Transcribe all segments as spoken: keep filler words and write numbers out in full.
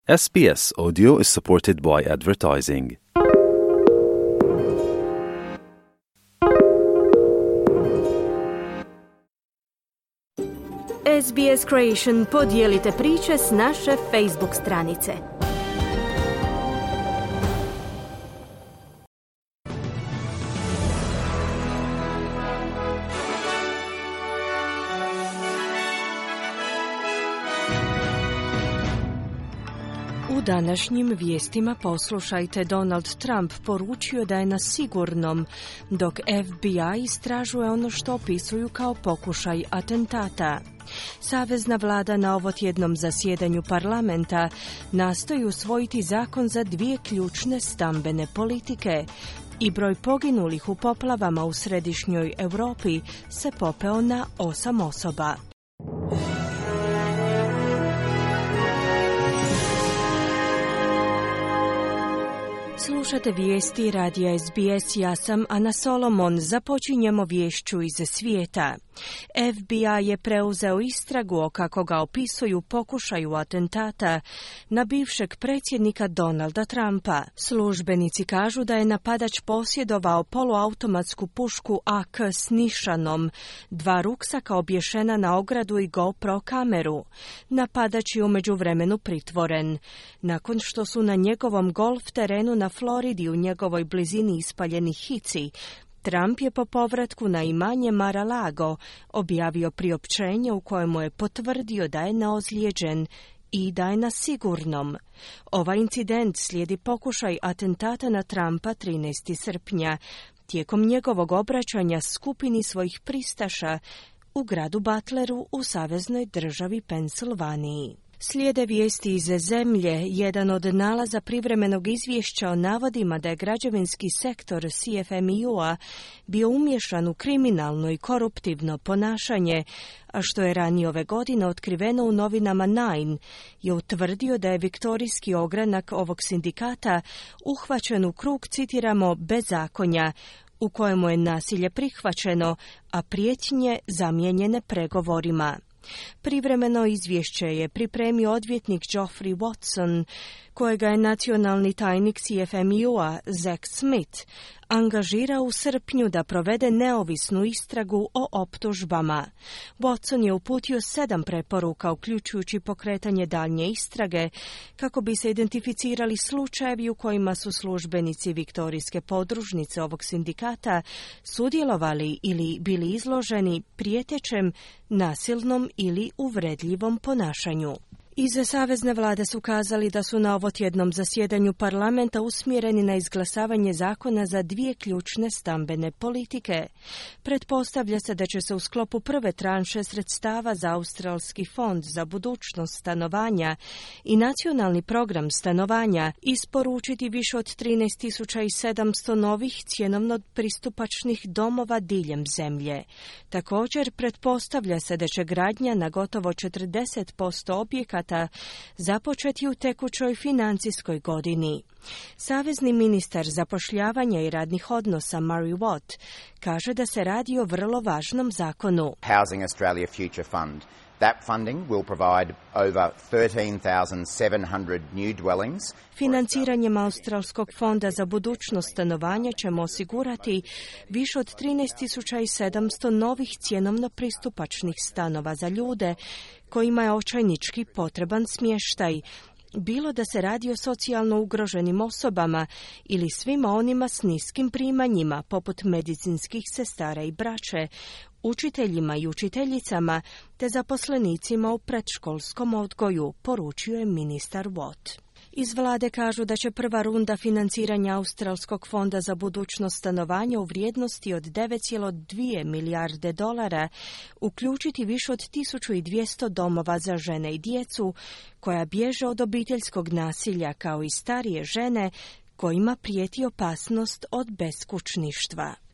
S B S Audio is supported by advertising. S B S Creation podijelite priče s naše Facebook stranice. U današnjim vijestima poslušajte, Donald Trump poručio da je na sigurnom, dok F B I istražuje ono što opisuju kao pokušaj atentata. Savezna vlada na ovotjednom zasjedanju parlamenta nastoji usvojiti zakon za dvije ključne stambene politike i broj poginulih u poplavama u središnjoj Europi se popeo na osam osoba. Slušate vijesti radija S B S, ja sam Ana Solomon. Započinjemo vješću iz svijeta. F B I je preuzeo istragu o, kako ga opisuju, pokušaju atentata na bivšeg predsjednika Donalda Trumpa. Službenici kažu da je napadač posjedovao poluautomatsku pušku A K s nišanom, dva ruksaka obješena na ogradu i GoPro kameru. Napadač je u međuvremenu pritvoren. Nakon što su na njegovom golf terenu na Floridi u njegovoj blizini ispaljeni hici, Trump je po povratku na imanje Mar-a-Lago objavio priopćenje u kojemu je potvrdio da je neozlijeđen i da je na sigurnom. Ovaj incident slijedi pokušaj atentata na Trumpa trinaestog srpnja, tijekom njegovog obraćanja skupini svojih pristaša u gradu Butleru u saveznoj državi Pensilvaniji. Slijede vijesti iz zemlje. Jedan od nalaza privremenog izvješća o navodima da je građevinski sektor C F M E U-a bio umiješan u kriminalno i koruptivno ponašanje, a što je ranije ove godine otkriveno u novinama Nine, je utvrdio da je viktorijski ogranak ovog sindikata uhvaćen u krug, citiramo, bezakonja, u kojemu je nasilje prihvaćeno, a prijetnje zamijenjene pregovorima. Privremeno izvješće je pripremio odvjetnik Geoffrey Watson, kojega je nacionalni tajnik C F M E U-a Zach Smith angažirao u srpnju da provede neovisnu istragu o optužbama. Watson je uputio sedam preporuka, uključujući pokretanje daljnje istrage, kako bi se identificirali slučajevi u kojima su službenici viktorijske podružnice ovog sindikata sudjelovali ili bili izloženi prijetećem, nasilnom ili uvredljivom ponašanju. Iz savezne vlade su kazali da su na ovotjednom zasjedanju parlamenta usmjereni na izglasavanje zakona za dvije ključne stambene politike. Pretpostavlja se da će se u sklopu prve tranše sredstava za Australski fond za budućnost stanovanja i nacionalni program stanovanja isporučiti više od trinaest tisuća sedamsto novih cjenovno pristupačnih domova diljem zemlje. Također, pretpostavlja se da će gradnja na gotovo četrdeset posto objekata započeti u tekućoj financijskoj godini. Savezni ministar zapošljavanja i radnih odnosa Murray Watt kaže da se radi o vrlo važnom zakonu. Housing Australia Future Fund. That funding will provide over thirteen thousand seven hundred new dwellings. Financiranjem Australskog fonda za budućnost stanovanja ćemo osigurati više od trinaest tisuća sedamsto novih cjenovno pristupačnih stanova za ljude kojima je očajnički potreban smještaj, bilo da se radi o socijalno ugroženim osobama ili svima onima s niskim primanjima, poput medicinskih sestara i braće, učiteljima i učiteljicama te zaposlenicima u predškolskom odgoju, poručio je ministar Watt. Iz vlade kažu da će prva runda financiranja Australskog fonda za budućnost stanovanja u vrijednosti od devet zarez dvije milijarde dolara uključiti više od tisuću dvjesto domova za žene i djecu koja bježe od obiteljskog nasilja, kao i starije žene kojima prijeti opasnost od beskućništva.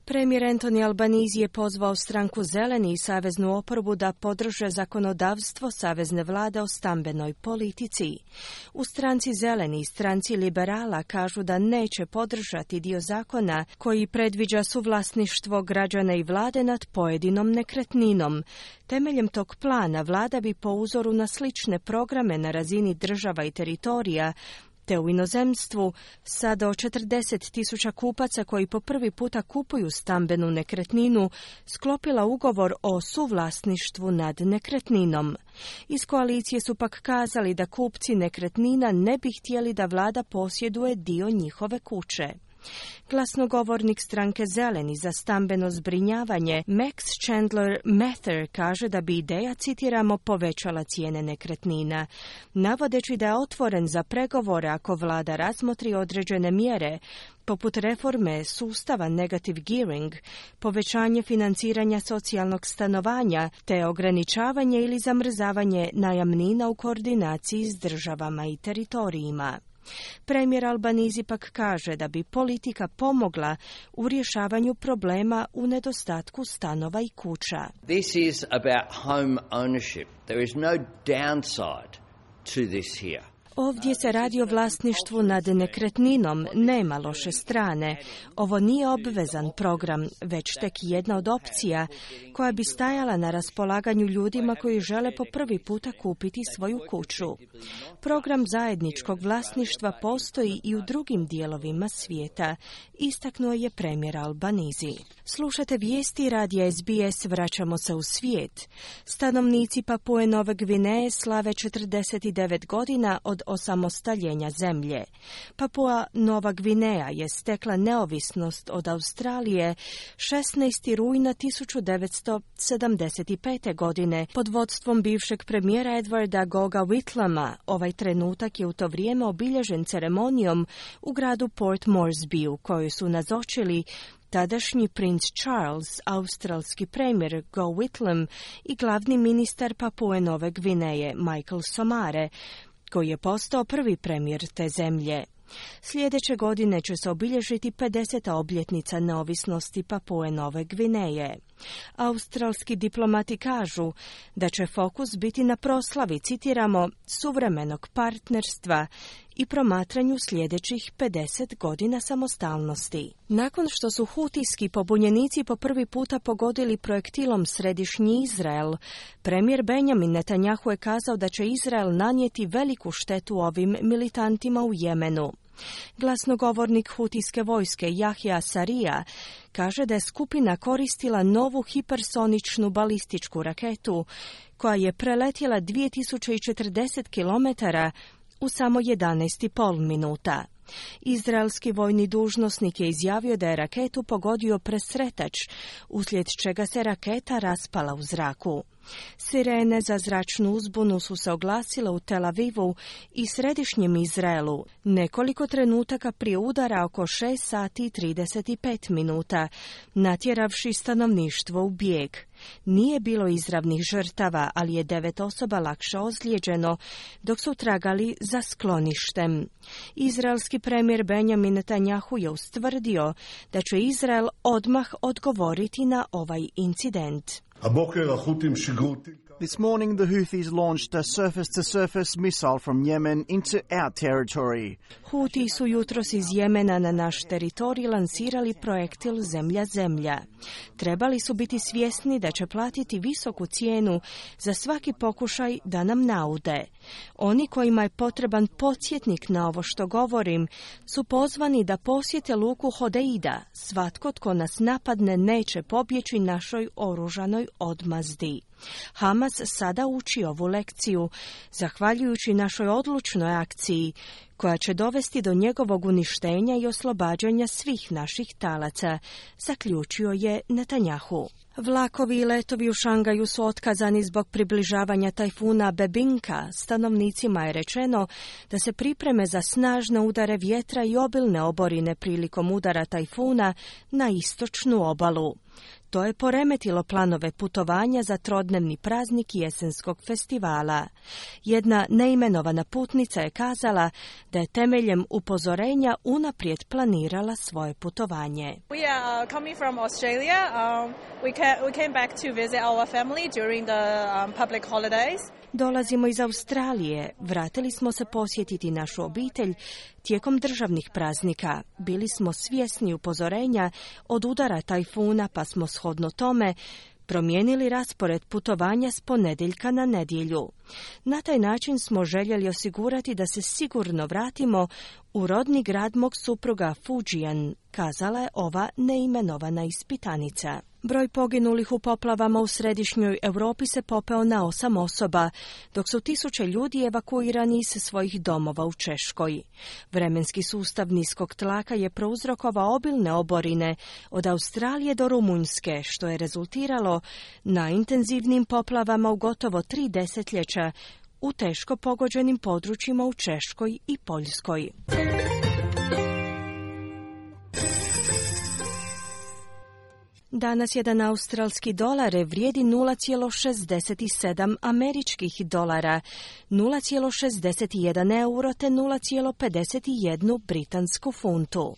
Premijer Anthony Albanese je pozvao stranku Zeleni i saveznu oporbu da podrže zakonodavstvo savezne vlade o stambenoj politici. U stranci Zeleni i stranci Liberala kažu da neće podržati dio zakona koji predviđa suvlasništvo građana i vlade nad pojedinom nekretninom. Temeljem tog plana vlada bi po uzoru na slične programe na razini država i teritorija te u inozemstvu sa do četrdeset tisuća kupaca koji po prvi puta kupuju stambenu nekretninu sklopila ugovor o suvlasništvu nad nekretninom. Iz koalicije su pak kazali da kupci nekretnina ne bi htjeli da vlada posjeduje dio njihove kuće. Glasnogovornik stranke Zeleni za stambeno zbrinjavanje Max Chandler Mather kaže da bi ideja, citiramo, povećala cijene nekretnina, navodeći da je otvoren za pregovore ako vlada razmotri određene mjere, poput reforme sustava negative gearing, povećanje financiranja socijalnog stanovanja te ograničavanje ili zamrzavanje najamnina u koordinaciji s državama i teritorijima. Premijer Albanese pak kaže da bi politika pomogla u rješavanju problema u nedostatku stanova i kuća. This is about home ownership. There is no downside to this here. Ovdje se radi o vlasništvu nad nekretninom, nema loše strane. Ovo nije obvezan program, već tek jedna od opcija koja bi stajala na raspolaganju ljudima koji žele po prvi puta kupiti svoju kuću. Program zajedničkog vlasništva postoji i u drugim dijelovima svijeta, istaknuo je premijer Albanese. Slušate vijesti radija S B S, vraćamo se u svijet. Stanovnici Papue Nove Gvineje slave četrdeset devet godina od osamostaljenja zemlje. Papua Nova Gvineja je stekla neovisnost od Australije šesnaestog rujna tisuću devetsto sedamdeset pete. godine pod vodstvom bivšeg premijera Edwarda Goga Whitlama. Ovaj trenutak je u to vrijeme obilježen ceremonijom u gradu Port Moresby u kojoj su nazočili tadašnji princ Charles, australski premijer Go Whitlam i glavni ministar Papue Nove Gvineje Michael Somare, koji je postao prvi premijer te zemlje. Sljedeće godine će se obilježiti pedeseta obljetnica neovisnosti Papue Nove Gvineje. Australski diplomati kažu da će fokus biti na proslavi, citiramo, suvremenog partnerstva i promatranju sljedećih pedeset godina samostalnosti. Nakon što su hutijski pobunjenici po prvi puta pogodili projektilom središnji Izrael, premijer Benjamin Netanjahu je kazao da će Izrael nanijeti veliku štetu ovim militantima u Jemenu. Glasnogovornik hutijske vojske Jahja Sarija kaže da je skupina koristila novu hipersoničnu balističku raketu koja je preletjela dvije tisuće četrdeset kilometara u samo jedanaest i pol minuta. Izraelski vojni dužnosnik je izjavio da je raketu pogodio presretač, uslijed čega se raketa raspala u zraku. Sirene za zračnu uzbunu su se oglasile u Tel Avivu i središnjem Izraelu nekoliko trenutaka prije udara oko šest sati i trideset pet minuta, natjeravši stanovništvo u bijeg. Nije bilo izravnih žrtava, ali je devet osoba lakše ozlijeđeno dok su tragali za skloništem. Izraelski premijer Benjamin Netanjahu je ustvrdio da će Izrael odmah odgovoriti na ovaj incident. This morning, the Houthis launched a surface-to-surface missile from Yemen into our territory. Huti su jutros iz Jemena na naš teritorij lansirali projektil zemlja-zemlja. Trebali su biti svjesni da će platiti visoku cijenu za svaki pokušaj da nam naude. Oni kojima je potreban podsjetnik na ovo što govorim su pozvani da posjete luku Hodeida. Svatko tko nas napadne neće pobjeći našoj oružanoj odmazdi. Hamas sada uči ovu lekciju, zahvaljujući našoj odlučnoj akciji, koja će dovesti do njegovog uništenja i oslobađanja svih naših talaca, zaključio je Netanjahu. Vlakovi i letovi u Šangaju su otkazani zbog približavanja tajfuna Bebinka. Stanovnicima je rečeno da se pripreme za snažne udare vjetra i obilne oborine prilikom udara tajfuna na istočnu obalu. To je poremetilo planove putovanja za trodnevni praznik jesenskog festivala. Jedna neimenovana putnica je kazala da je temeljem upozorenja unaprijed planirala svoje putovanje. We are uh, coming from Australia. Um, we, ca- we came back to visit our family during the um, public holidays. Dolazimo iz Australije. Vratili smo se posjetiti našu obitelj tijekom državnih praznika. Bili smo svjesni upozorenja od udara tajfuna, pa smo shodno tome promijenili raspored putovanja s ponedjeljka na nedjelju. Na taj način smo željeli osigurati da se sigurno vratimo u rodni grad mog supruga Fujian, kazala je ova neimenovana ispitanica. Broj poginulih u poplavama u središnjoj Europi se popeo na osam osoba, dok su tisuće ljudi evakuirani iz svojih domova u Češkoj. Vremenski sustav niskog tlaka je prouzrokovao obilne oborine od Australije do Rumunjske, što je rezultiralo na intenzivnim poplavama u gotovo tri desetljeća u teško pogođenim područjima u Češkoj i Poljskoj. Danas jedan australski dolar vrijedi nula zarez šezdeset sedam američkih dolara, nula zarez šezdeset jedan euro te nula zarez pedeset jedan britansku funtu.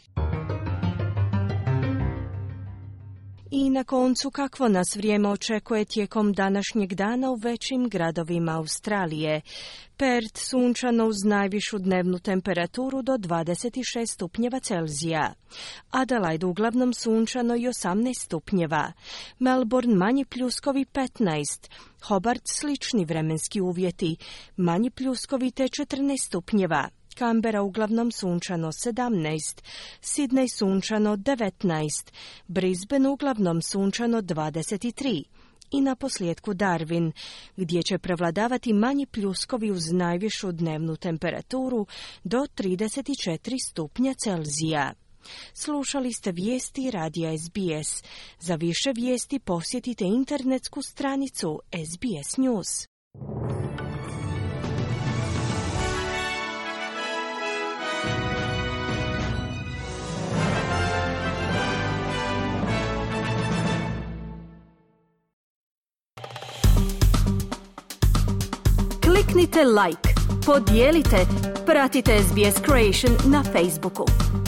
I na koncu, kakvo nas vrijeme očekuje tijekom današnjeg dana u većim gradovima Australije. Perth sunčano uz najvišu dnevnu temperaturu do dvadeset šest stupnjeva Celzija. Adelaide uglavnom sunčano i osamnaest stupnjeva. Melbourne manji pljuskovi petnaest. Hobart slični vremenski uvjeti, manji pljuskovi te četrnaest stupnjeva. Canberra uglavnom sunčano sedamnaest, Sydney sunčano devetnaest, Brisbane uglavnom sunčano dvadeset tri i na posljedku Darwin, gdje će prevladavati manji pljuskovi uz najvišu dnevnu temperaturu do trideset četiri stupnja Celzija. Slušali ste vijesti radija S B S. Za više vijesti posjetite internetsku stranicu S B S News. Kliknite like, podijelite, pratite S B S Creation na Facebooku.